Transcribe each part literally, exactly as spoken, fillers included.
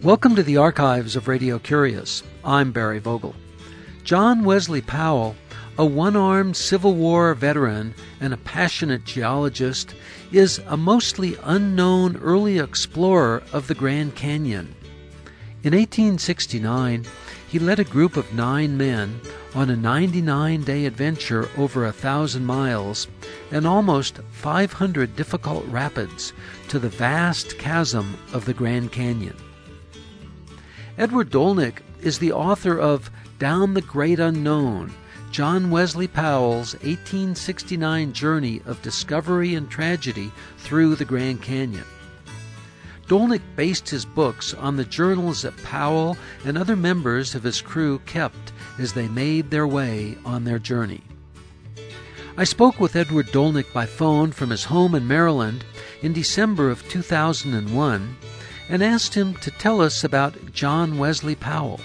Welcome to the archives of Radio Curious. I'm Barry Vogel. John Wesley Powell, a one-armed Civil War veteran and a passionate geologist, is a mostly unknown early explorer of the Grand Canyon. In eighteen sixty-nine, he led a group of nine men on a ninety-nine day adventure over a thousand miles and almost five hundred difficult rapids to the vast chasm of the Grand Canyon. Edward Dolnick is the author of Down the Great Unknown, John Wesley Powell's eighteen sixty-nine journey of discovery and tragedy through the Grand Canyon. Dolnick based his books on the journals that Powell and other members of his crew kept as they made their way on their journey. I spoke with Edward Dolnick by phone from his home in Maryland in December of two thousand one and asked him to tell us about John Wesley Powell.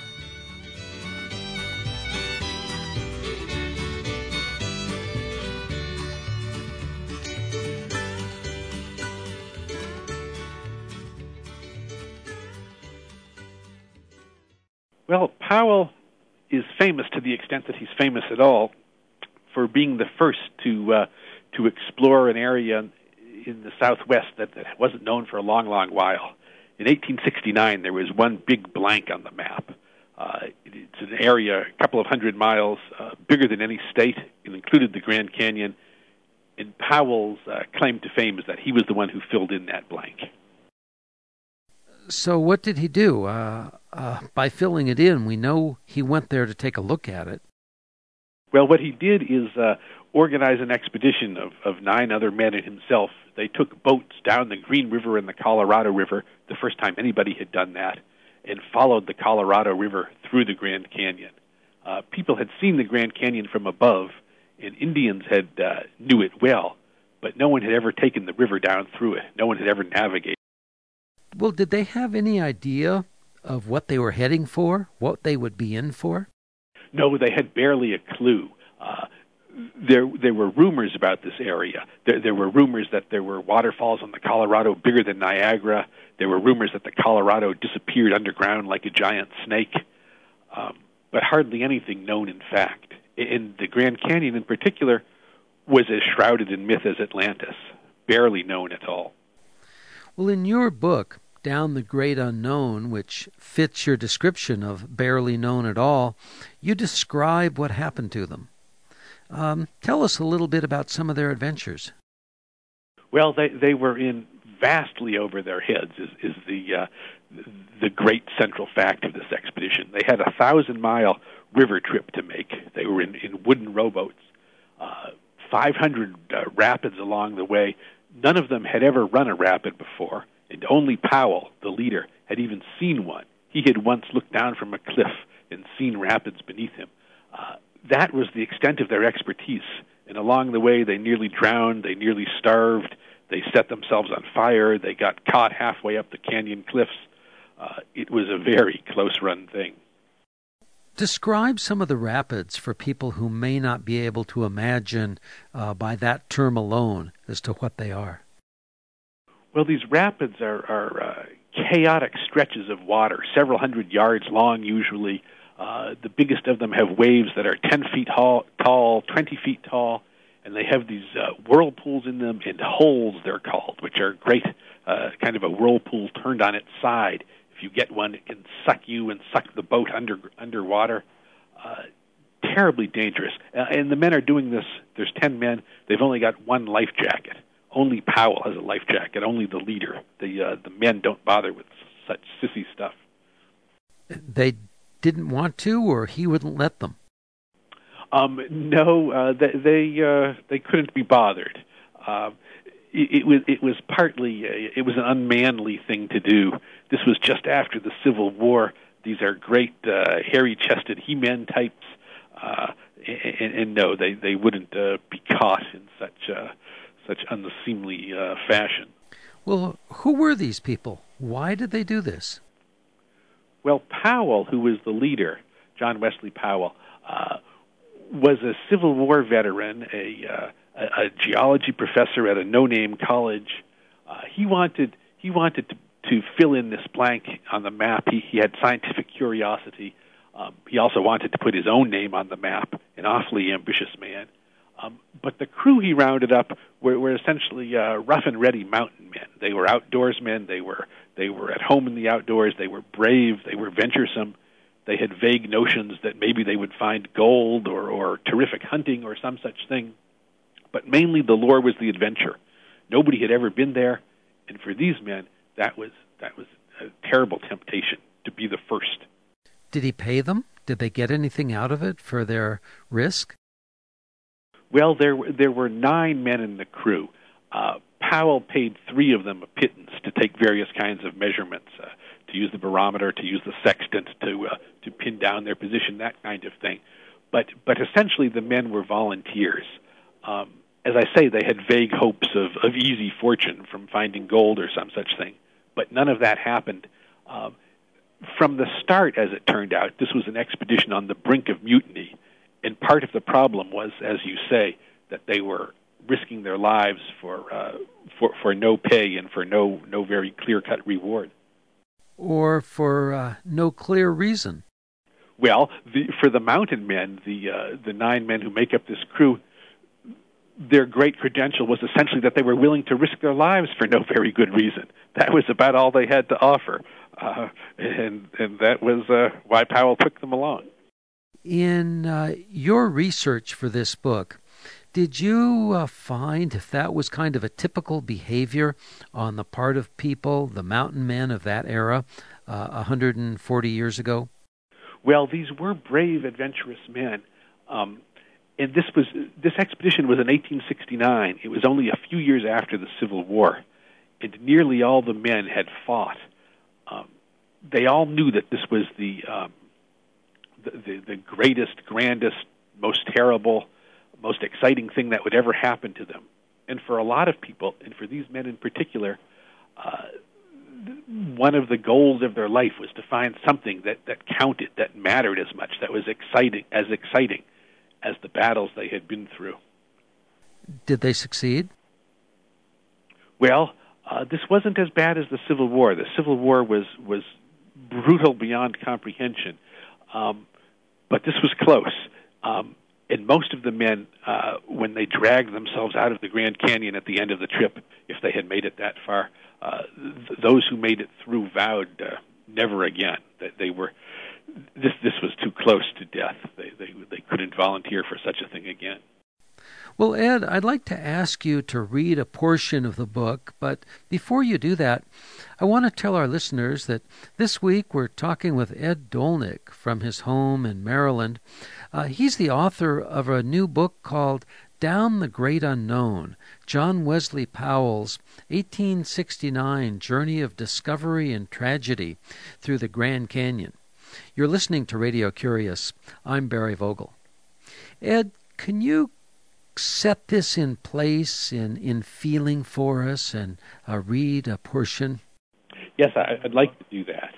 Well, Powell is famous to the extent that he's famous at all for being the first to uh, to explore an area in the Southwest that, that wasn't known for a long, long while. In eighteen sixty-nine, there was one big blank on the map. Uh, it's an area a couple of hundred miles, uh, bigger than any state. It included the Grand Canyon. And Powell's uh, claim to fame is that he was the one who filled in that blank. So what did he do? Uh, uh, by filling it in, we know he went there to take a look at it. Well, what he did is uh, organize an expedition of, of nine other men and himself. They took boats down the Green River and the Colorado River, the first time anybody had done that, and followed the Colorado River through the Grand Canyon. Uh, people had seen the Grand Canyon from above, and Indians had uh, knew it well, but no one had ever taken the river down through it. No one had ever navigated. Well, did they have any idea of what they were heading for, what they would be in for? No, they had barely a clue. Uh, there there were rumors about this area. There, there were rumors that there were waterfalls on the Colorado bigger than Niagara. There were rumors that the Colorado disappeared underground like a giant snake. Um, but hardly anything known in fact. And the Grand Canyon in particular was as shrouded in myth as Atlantis, barely known at all. Well, in your book, Down the Great Unknown, which fits your description of barely known at all, you describe what happened to them. Um, tell us a little bit about some of their adventures. Well, they they were in vastly over their heads is, is the uh, the great central fact of this expedition. They had a thousand-mile river trip to make. They were in, in wooden rowboats, uh, five hundred uh, rapids along the way. None of them had ever run a rapid before, and only Powell, the leader, had even seen one. He had once looked down from a cliff and seen rapids beneath him. Uh, that was the extent of their expertise, and along the way they nearly drowned, they nearly starved, they set themselves on fire, they got caught halfway up the canyon cliffs. Uh, it was a very close-run thing. Describe some of the rapids for people who may not be able to imagine uh, by that term alone as to what they are. Well, these rapids are, are uh, chaotic stretches of water, several hundred yards long usually. Uh, the biggest of them have waves that are ten feet tall, tall, twenty feet tall, and they have these uh, whirlpools in them, and holes they're called, which are great, uh, kind of a whirlpool turned on its side. If you get one, it can suck you and suck the boat under underwater. Uh, terribly dangerous. Uh, and the men are doing this. There's ten men. They've only got one life jacket. Only Powell has a life jacket. Only the leader. The uh, the men don't bother with such sissy stuff. They didn't want to, or he wouldn't let them? Um, no, uh, they they, uh, they couldn't be bothered. Uh, it, it was it was partly a, it was an unmanly thing to do. This was just after the Civil War. These are great uh, hairy-chested he-men types, uh, and, and no, they they wouldn't uh, be caught in such uh, such unseemly uh, fashion. Well, who were these people? Why did they do this? Well, Powell, who was the leader, John Wesley Powell, uh, was a Civil War veteran, a, uh, a, a geology professor at a no-name college. Uh, he wanted he wanted to, to fill in this blank on the map. He, he had scientific curiosity. Um, he also wanted to put his own name on the map, an awfully ambitious man. Um, but the crew he rounded up were, were essentially uh, rough and ready mountain men. They were outdoorsmen. They were they were at home in the outdoors. They were brave. They were venturesome. They had vague notions that maybe they would find gold or, or terrific hunting or some such thing. But mainly the lure was the adventure. Nobody had ever been there, and for these men, that was that was a terrible temptation to be the first. Did he pay them? Did they get anything out of it for their risk? Well, there there were nine men in the crew. Uh, Powell paid three of them a pittance to take various kinds of measurements, uh, to use the barometer, to use the sextant, to uh, to pin down their position, that kind of thing. But but essentially, the men were volunteers. Um, as I say, they had vague hopes of, of easy fortune from finding gold or some such thing, but none of that happened. Um, from the start, as it turned out, this was an expedition on the brink of mutiny, and part of the problem was, as you say, that they were risking their lives for uh, for, for no pay and for no, no very clear-cut reward. Or for uh, no clear reason. Well, the, for the mountain men, the uh, the nine men who make up this crew, their great credential was essentially that they were willing to risk their lives for no very good reason. That was about all they had to offer, uh, and and that was uh, why Powell took them along. In uh, your research for this book, did you uh, find if that was kind of a typical behavior on the part of people, the mountain men of that era, uh, one hundred forty years ago? Well, these were brave, adventurous men. Um, and this was this expedition was in eighteen sixty-nine. It was only a few years after the Civil War, and nearly all the men had fought. Um, they all knew that this was the, um, the, the the greatest, grandest, most terrible, most exciting thing that would ever happen to them. And for a lot of people, and for these men in particular, uh, one of the goals of their life was to find something that, that counted, that mattered as much, that was exciting, as exciting as the battles they had been through. Did they succeed? Well, uh, this wasn't as bad as the Civil War. The Civil War was, was brutal beyond comprehension, um, but this was close. Um, and most of the men, uh, when they dragged themselves out of the Grand Canyon at the end of the trip, if they had made it that far, uh, th- those who made it through vowed uh, never again. That they were this this was too close to death. They they they couldn't volunteer for such a thing again. Well, Ed, I'd like to ask you to read a portion of the book, but before you do that, I want to tell our listeners that this week we're talking with Ed Dolnick from his home in Maryland. Uh, he's the author of a new book called Down the Great Unknown, John Wesley Powell's eighteen sixty-nine Journey of Discovery and Tragedy through the Grand Canyon. You're listening to Radio Curious. I'm Barry Vogel. Ed, can you set this in place in, in feeling for us and uh, read a portion? Yes, I, I'd like to do that.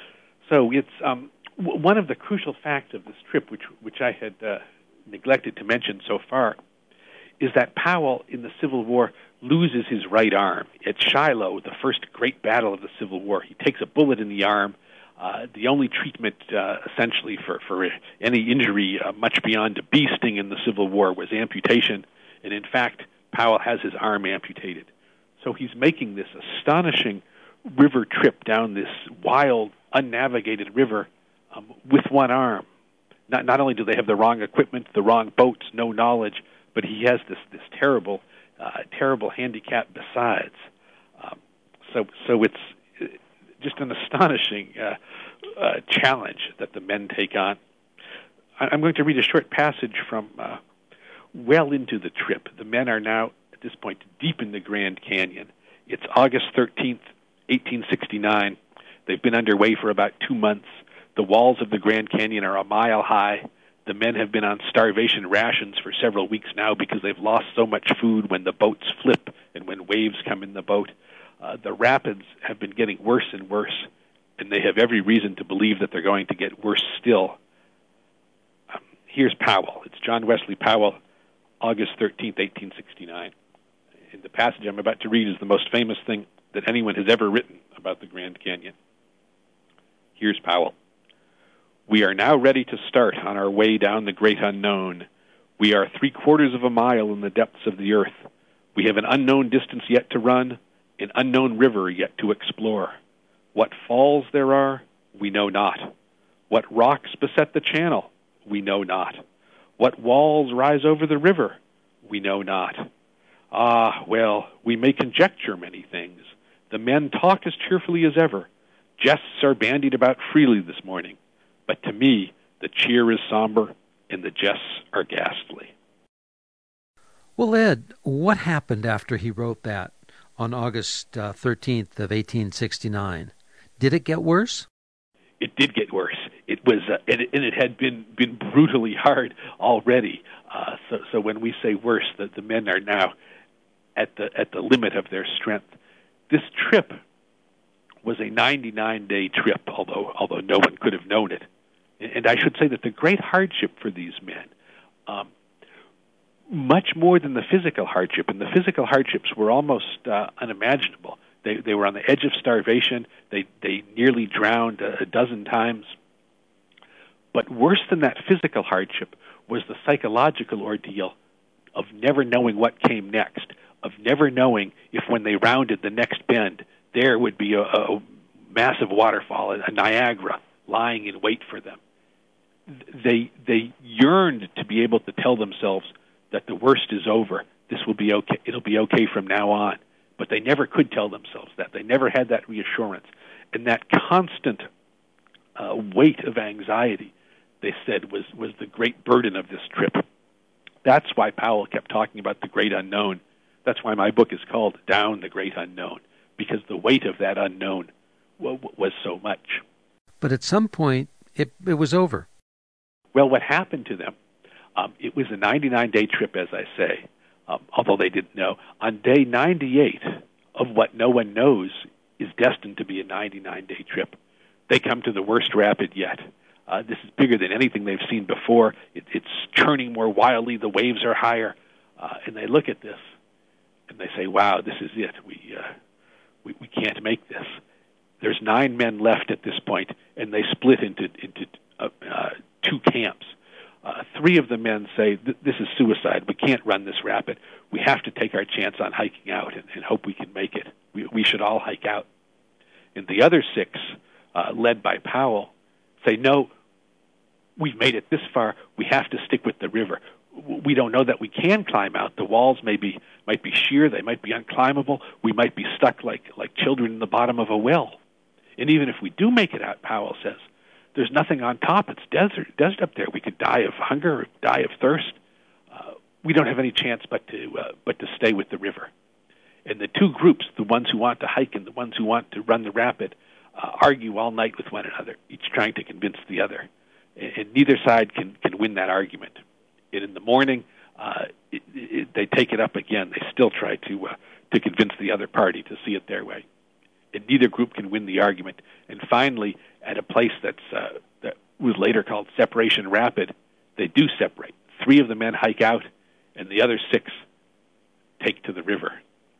So it's um, w- one of the crucial facts of this trip, which which I had uh, neglected to mention so far, is that Powell in the Civil War loses his right arm. At Shiloh, the first great battle of the Civil War, he takes a bullet in the arm. Uh, the only treatment, uh, essentially, for, for any injury uh, much beyond a bee sting in the Civil War was amputation. And in fact, Powell has his arm amputated. So he's making this astonishing river trip down this wild, unnavigated river um, with one arm. Not, not only do they have the wrong equipment, the wrong boats, no knowledge, but he has this, this terrible, uh, terrible handicap besides. Um, so, so it's just an astonishing uh, uh, challenge that the men take on. I'm going to read a short passage from uh, well into the trip. The men are now, at this point, deep in the Grand Canyon. It's August thirteenth, eighteen sixty-nine. They've been underway for about two months. The walls of the Grand Canyon are a mile high. The men have been on starvation rations for several weeks now because they've lost so much food when the boats flip and when waves come in the boat. Uh, the rapids have been getting worse and worse, and they have every reason to believe that they're going to get worse still. Um, here's Powell. It's John Wesley Powell, August thirteenth, eighteen sixty-nine. And the passage I'm about to read is the most famous thing that anyone has ever written about the Grand Canyon. Here's Powell. We are now ready to start on our way down the great unknown. We are three quarters of a mile in the depths of the earth. We have an unknown distance yet to run, an unknown river yet to explore. What falls there are, we know not. What rocks beset the channel, we know not. What walls rise over the river, we know not. Ah, well, we may conjecture many things. The men talk as cheerfully as ever. Jests are bandied about freely this morning. But to me, the cheer is somber and the jests are ghastly. Well, Ed, what happened after he wrote that on August uh, thirteenth of eighteen sixty-nine? Did it get worse? It did get worse. It was, uh, and, it, and it had been, been brutally hard already. Uh, so, so when we say worse, that the men are now at the at the limit of their strength. This trip was a ninety-nine day trip, although although no one could have known it. And I should say that the great hardship for these men, um, much more than the physical hardship, and the physical hardships were almost uh, unimaginable. They they were on the edge of starvation. They they nearly drowned a, a dozen times. But worse than that physical hardship was the psychological ordeal of never knowing what came next, of never knowing if when they rounded the next bend, there would be a, a massive waterfall, a Niagara, lying in wait for them. They they yearned to be able to tell themselves that the worst is over. This will be okay. It'll be okay from now on. But they never could tell themselves that. They never had that reassurance. And that constant uh, weight of anxiety, they said, was, was the great burden of this trip. That's why Powell kept talking about the great unknown. That's why my book is called Down the Great Unknown, because the weight of that unknown w- was so much. But at some point, it, it was over. Well, what happened to them, um, it was a ninety-nine day trip, as I say, um, although they didn't know. On day ninety-eight of what no one knows is destined to be a ninety-nine day trip, they come to the worst rapid yet. Uh, this is bigger than anything they've seen before. It, it's churning more wildly. The waves are higher. Uh, and they look at this, and they say, wow, this is it. We, uh, we, we can't make this. There's nine men left at this point, and they split into, into uh, uh, two camps. Uh, three of the men say, this is suicide. We can't run this rapid. We have to take our chance on hiking out and, and hope we can make it. We, we should all hike out. And the other six, uh, led by Powell, say, no, we've made it this far. We have to stick with the river. We don't know that we can climb out. The walls may be, might be sheer. They might be unclimbable. We might be stuck like, like children in the bottom of a well. And even if we do make it out, Powell says, there's nothing on top. It's desert, desert up there. We could die of hunger or die of thirst. Uh, we don't have any chance but to uh, but to stay with the river. And the two groups, the ones who want to hike and the ones who want to run the rapid, uh, argue all night with one another, each trying to convince the other. And, and neither side can, can win that argument. And in the morning, uh, it, it, they take it up again. They still try to uh, to convince the other party to see it their way. And neither group can win the argument. And finally, at a place that's uh, that was later called Separation Rapid, they do separate. Three of the men hike out, and the other six take to the river.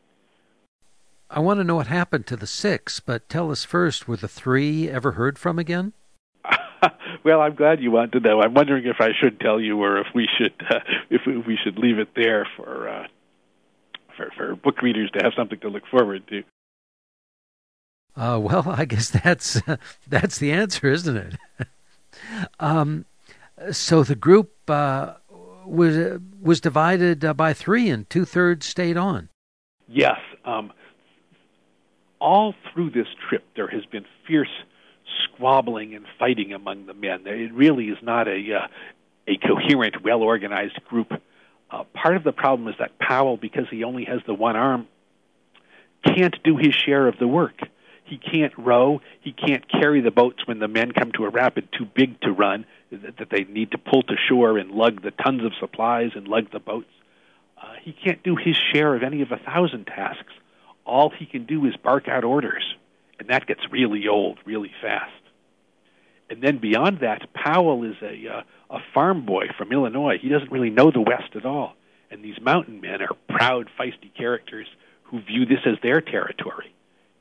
I want to know what happened to the six, but tell us first, were the three ever heard from again? Well, I'm glad you want to know. I'm wondering if I should tell you, or if we should uh, if we should leave it there for, uh, for for book readers to have something to look forward to. Uh, well, I guess that's uh, that's the answer, isn't it? um, so the group uh, was uh, was divided uh, by three, and two thirds stayed on. Yes. Um, all through this trip, there has been fierce squabbling and fighting among the men. It really is not a uh, a coherent, well-organized group. Uh, part of the problem is that Powell, because he only has the one arm, can't do his share of the work. He can't row. He can't carry the boats when the men come to a rapid too big to run, that they need to pull to shore and lug the tons of supplies and lug the boats. Uh, he can't do his share of any of a thousand tasks. All he can do is bark out orders, and that gets really old really fast. And then beyond that, Powell is a, uh, a farm boy from Illinois. He doesn't really know the West at all. And these mountain men are proud, feisty characters who view this as their territory.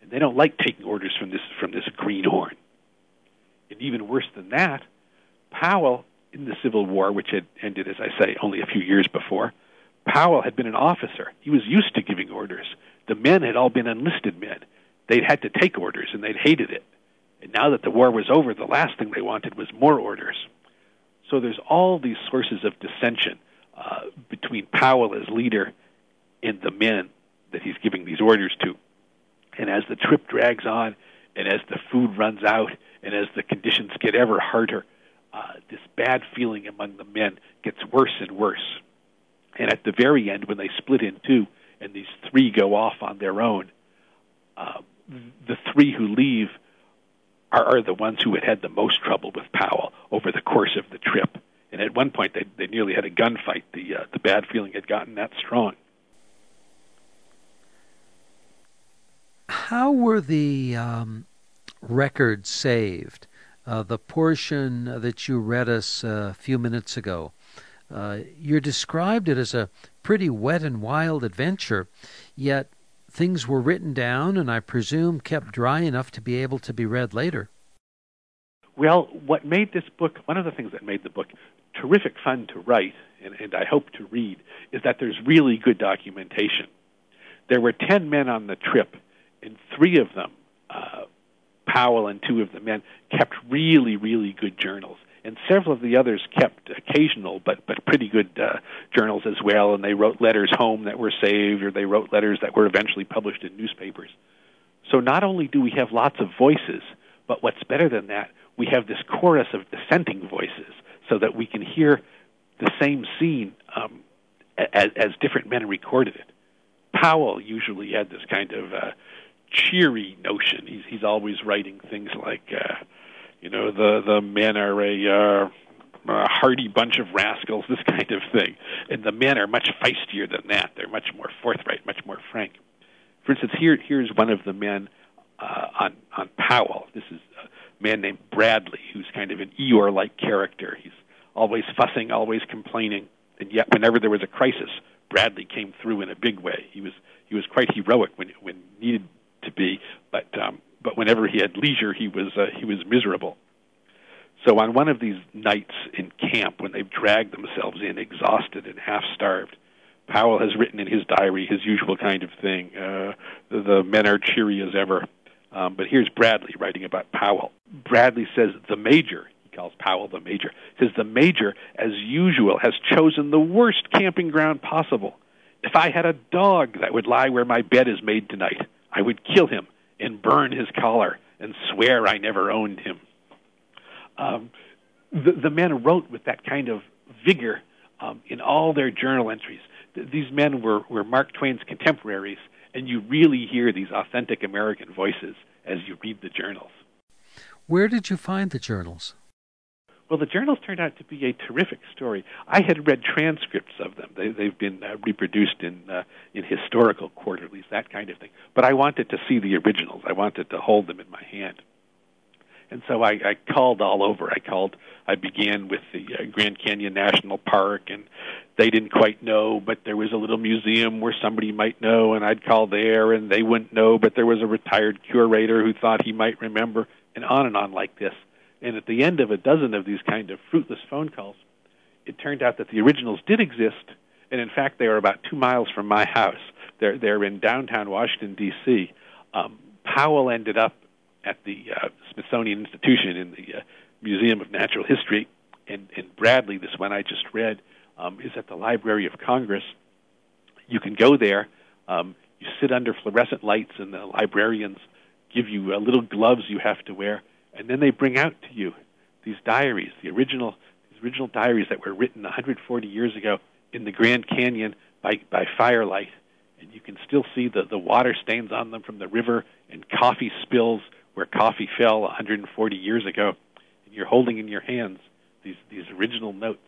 and they don't like taking orders from this from this greenhorn. And even worse than that, Powell, in the Civil War, which had ended, as I say, only a few years before, Powell had been an officer. He was used to giving orders. The men had all been enlisted men. They'd had to take orders, and they'd hated it. And now that the war was over, the last thing they wanted was more orders. So there's all these sources of dissension uh, between Powell as leader and the men that he's giving these orders to. And as the trip drags on, and as the food runs out, and as the conditions get ever harder, uh, this bad feeling among the men gets worse and worse. And at the very end, when they split in two, and these three go off on their own, uh, the three who leave are, are the ones who had had the most trouble with Powell over the course of the trip. And at one point, they, they nearly had a gunfight. The, uh, the bad feeling had gotten that strong. How were the um, records saved? Uh, the portion that you read us a few minutes ago, uh, you described it as a pretty wet and wild adventure, yet things were written down and I presume kept dry enough to be able to be read later. Well, what made this book, one of the things that made the book terrific fun to write, and, and I hope to read, is that there's really good documentation. There were ten men on the trip, and three of them, uh, Powell and two of the men, kept really, really good journals. And several of the others kept occasional but, but pretty good uh, journals as well, and they wrote letters home that were saved, or they wrote letters that were eventually published in newspapers. So not only do we have lots of voices, but what's better than that, we have this chorus of dissenting voices so that we can hear the same scene um, as, as different men recorded it. Powell usually had this kind of uh, cheery notion. He's, he's always writing things like, uh, you know, the, the men are a, uh, a hardy bunch of rascals, this kind of thing. And the men are much feistier than that. They're much more forthright, much more frank. For instance, here here's one of the men uh, on, on Powell. This is a man named Bradley, who's kind of an Eeyore-like character. He's always fussing, always complaining, and yet whenever there was a crisis, Bradley came through in a big way. He was he was quite heroic when when needed to be, but um, but whenever he had leisure, he was uh, he was miserable. So on one of these nights in camp, when they've dragged themselves in, exhausted and half-starved, Powell has written in his diary his usual kind of thing. Uh, the, the men are cheery as ever. Um, but here's Bradley writing about Powell. Bradley says, the Major, he calls Powell the Major, says, the Major, as usual, has chosen the worst camping ground possible. If I had a dog that would lie where my bed is made tonight, I would kill him and burn his collar and swear I never owned him. Um, the, the men wrote with that kind of vigor um, in all their journal entries. Th- these men were, were Mark Twain's contemporaries, and you really hear these authentic American voices as you read the journals. Where did you find the journals? Well, the journals turned out to be a terrific story. I had read transcripts of them. They, they've been uh, reproduced in uh, in historical quarterlies, that kind of thing. But I wanted to see the originals. I wanted to hold them in my hand. And so I, I called all over. I called. I began with the uh, Grand Canyon National Park, and they didn't quite know, but there was a little museum where somebody might know, and I'd call there, and they wouldn't know, but there was a retired curator who thought he might remember, and on and on like this. And at the end of a dozen of these kind of fruitless phone calls, it turned out that the originals did exist, and in fact they were about two miles from my house. They're, they're in downtown Washington, D C Um, Powell ended up at the uh, Smithsonian Institution in the uh, Museum of Natural History, and, and Bradley, this one I just read, um, is at the Library of Congress. You can go there. Um, you sit under fluorescent lights, and the librarians give you uh, little gloves you have to wear, and then they bring out to you these diaries, the original these original diaries that were written one hundred forty years ago in the Grand Canyon by, by firelight. And you can still see the, the water stains on them from the river and coffee spills where coffee fell one hundred forty years ago. And you're holding in your hands these, these original notes.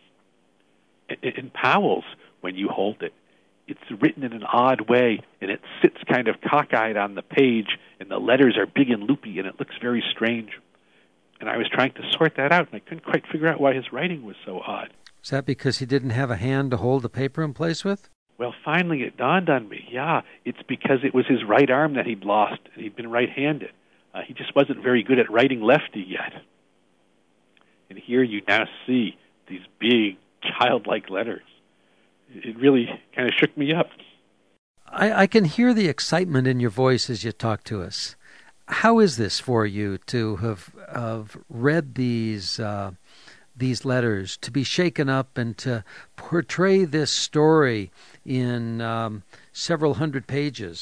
In, in Powell's, when you hold it, it's written in an odd way, and it sits kind of cockeyed on the page, and the letters are big and loopy, and it looks very strange. And I was trying to sort that out, and I couldn't quite figure out why his writing was so odd. Is that because he didn't have a hand to hold the paper in place with? Well, finally it dawned on me, yeah, it's because it was his right arm that he'd lost, and he'd been right-handed. Uh, he just wasn't very good at writing lefty yet. And here you now see these big, childlike letters. It really kind of shook me up. I, I can hear the excitement in your voice as you talk to us. How is this for you to have, have read these uh, these letters, to be shaken up and to portray this story in um, several hundred pages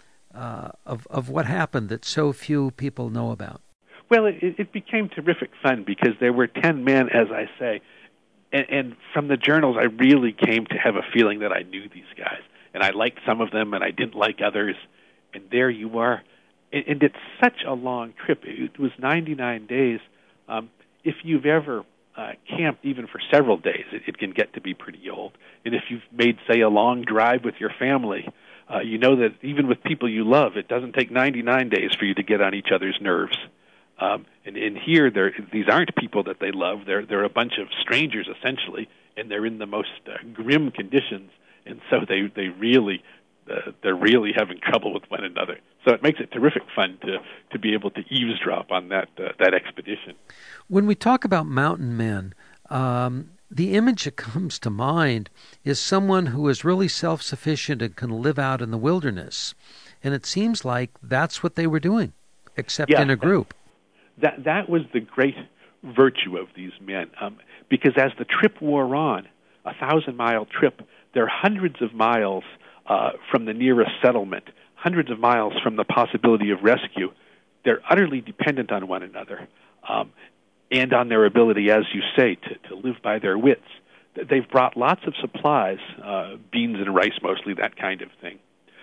uh, of, of what happened that so few people know about? Well, it, it became terrific fun because there were ten men, as I say, and, and from the journals I really came to have a feeling that I knew these guys. And I liked some of them and I didn't like others. And there you are. And, and it's such a long trip. It was ninety-nine days. Um, if you've ever uh, camped even for several days, it, it can get to be pretty old. And if you've made, say, a long drive with your family, uh, you know that even with people you love, it doesn't take ninety-nine days for you to get on each other's nerves. Um, and in here, these aren't people that they love. They're they're a bunch of strangers, essentially, and they're in the most uh, grim conditions. And so they they really uh, they're really having trouble with one another. So it makes it terrific fun to to be able to eavesdrop on that uh, that expedition. When we talk about mountain men, um, the image that comes to mind is someone who is really self-sufficient and can live out in the wilderness. And it seems like that's what they were doing, except yeah, in a group. That that was the great virtue of these men, um, because as the trip wore on, a thousand-mile trip, they're hundreds of miles uh, from the nearest settlement, hundreds of miles from the possibility of rescue. They're utterly dependent on one another um, and on their ability, as you say, to, to live by their wits. They've brought lots of supplies, uh, beans and rice mostly, that kind of thing.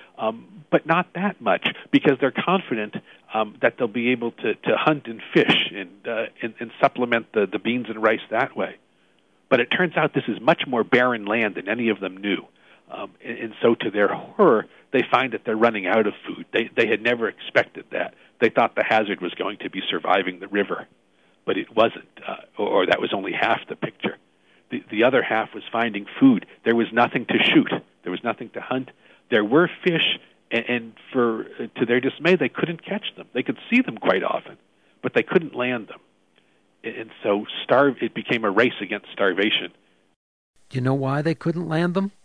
Um, but not that much, because they're confident um, that they'll be able to, to hunt and fish and, uh, and, and supplement the, the beans and rice that way. But it turns out this is much more barren land than any of them knew. Um, and, and so to their horror, they find that they're running out of food. They, they had never expected that. They thought the hazard was going to be surviving the river, but it wasn't, uh, or, or that was only half the picture. The, the other half was finding food. There was nothing to shoot. There was nothing to hunt. There were fish, and, and for to their dismay, they couldn't catch them. They could see them quite often, but they couldn't land them. And so starve, it became a race against starvation. Do you know why they couldn't land them?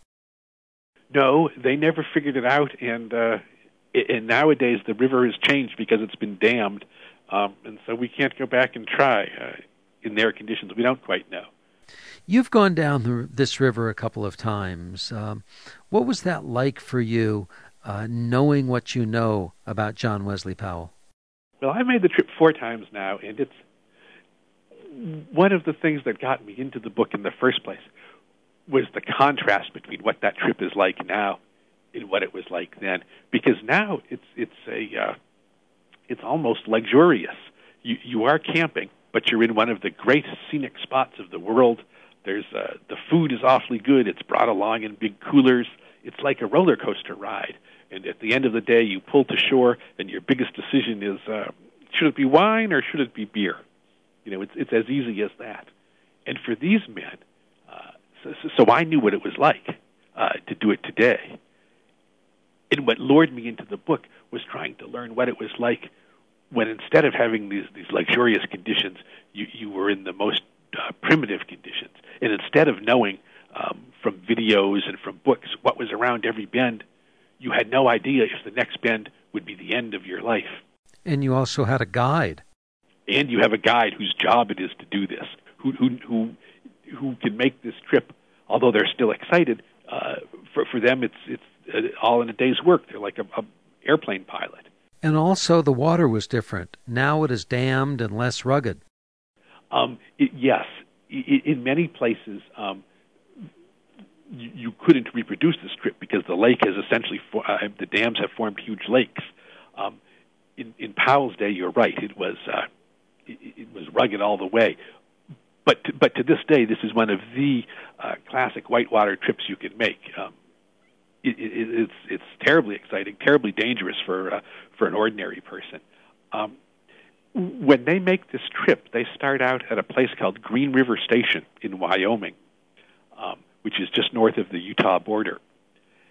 No, they never figured it out, and uh, and nowadays the river has changed because it's been dammed, um, and so we can't go back and try uh, in their conditions. We don't quite know. You've gone down the, this river a couple of times. Um, what was that like for you, uh, knowing what you know about John Wesley Powell? Well, I made the trip four times now, and it's one of the things that got me into the book in the first place was the contrast between what that trip is like now and what it was like then. Because now it's it's a uh, it's almost luxurious. You you are camping, but you're in one of the great scenic spots of the world. There's uh, the food is awfully good. It's brought along in big coolers. It's like a roller coaster ride. And at the end of the day, you pull to shore, and your biggest decision is, uh, should it be wine or should it be beer? You know, it's it's as easy as that. And for these men, uh, so, so I knew what it was like uh, to do it today. And what lured me into the book was trying to learn what it was like when instead of having these, these luxurious conditions, you, you were in the most uh, primitive conditions. And instead of knowing um, from videos and from books what was around every bend, you had no idea if the next bend would be the end of your life. And you also had a guide. And you have a guide whose job it is to do this, who who who, who can make this trip, although they're still excited, uh, for, for them it's it's uh, all in a day's work. They're like a, a airplane pilot. And also the water was different. Now it is dammed and less rugged. Um, it, yes. I, in many places, um, you, you couldn't reproduce this trip because the lake has essentially, for, uh, the dams have formed huge lakes. Um, in, in Powell's day, you're right, it was uh, it, it was rugged all the way. But to, but to this day, this is one of the uh, classic whitewater trips you can make. Um, it, it, it's it's terribly exciting, terribly dangerous for uh, for an ordinary person. Um, when they make this trip, they start out at a place called Green River Station in Wyoming, um, which is just north of the Utah border.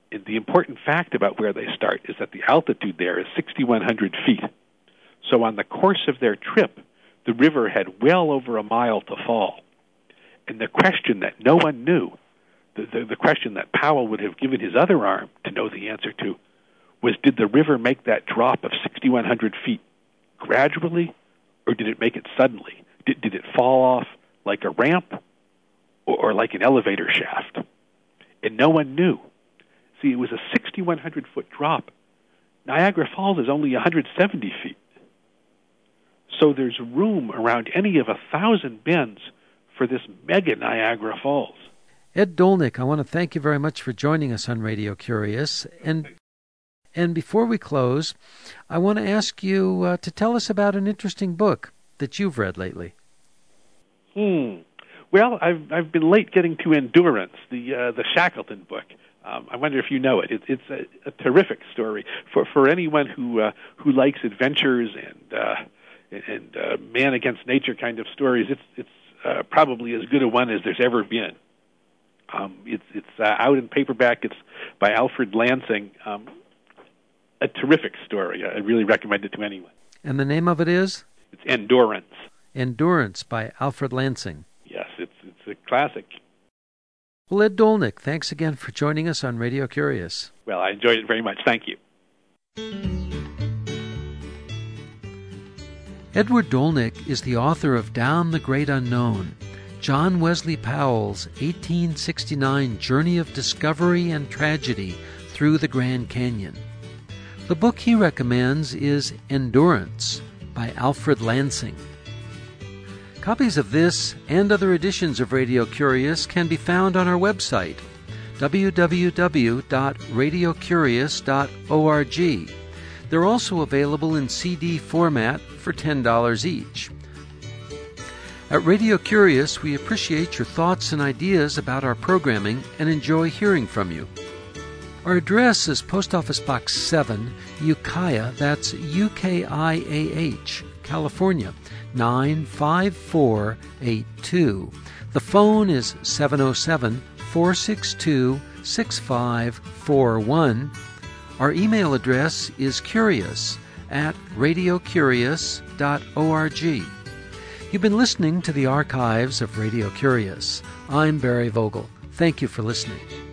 And the important fact about where they start is that the altitude there is sixty-one hundred feet. So on the course of their trip, the river had well over a mile to fall. And the question that no one knew, the, the, the question that Powell would have given his other arm to know the answer to, was did the river make that drop of sixty-one hundred feet gradually, or did it make it suddenly? Did, did it fall off like a ramp or, or like an elevator shaft? And no one knew. See, it was a sixty-one hundred foot drop. Niagara Falls is only one hundred seventy feet. So there's room around any of a thousand bends for this mega Niagara Falls. Ed Dolnick, I want to thank you very much for joining us on Radio Curious. And and before we close, I want to ask you uh, to tell us about an interesting book that you've read lately. Hmm. Well, I've I've been late getting to Endurance, the uh, the Shackleton book. Um, I wonder if you know it. it it's a, a terrific story for for anyone who uh, who likes adventures and uh, and uh, man against nature kind of stories. It's it's uh, probably as good a one as there's ever been. Um, it's it's uh, out in paperback. It's by Alfred Lansing. Um, a terrific story. I really recommend it to anyone. And the name of it is? It's Endurance. Endurance by Alfred Lansing. Yes, it's it's a classic. Well, Ed Dolnick, thanks again for joining us on Radio Curious. Well, I enjoyed it very much. Thank you. Edward Dolnick is the author of Down the Great Unknown, John Wesley Powell's eighteen sixty-nine Journey of Discovery and Tragedy Through the Grand Canyon. The book he recommends is Endurance by Alfred Lansing. Copies of this and other editions of Radio Curious can be found on our website, w w w dot radio curious dot org. They're also available in C D format for ten dollars each. At Radio Curious, we appreciate your thoughts and ideas about our programming and enjoy hearing from you. Our address is Post Office Box seven, Ukiah, that's U K I A H, California, nine five four eight two. The phone is seven oh seven, four six two, six five four one. Our email address is curious at radio curious dot org. You've been listening to the archives of Radio Curious. I'm Barry Vogel. Thank you for listening.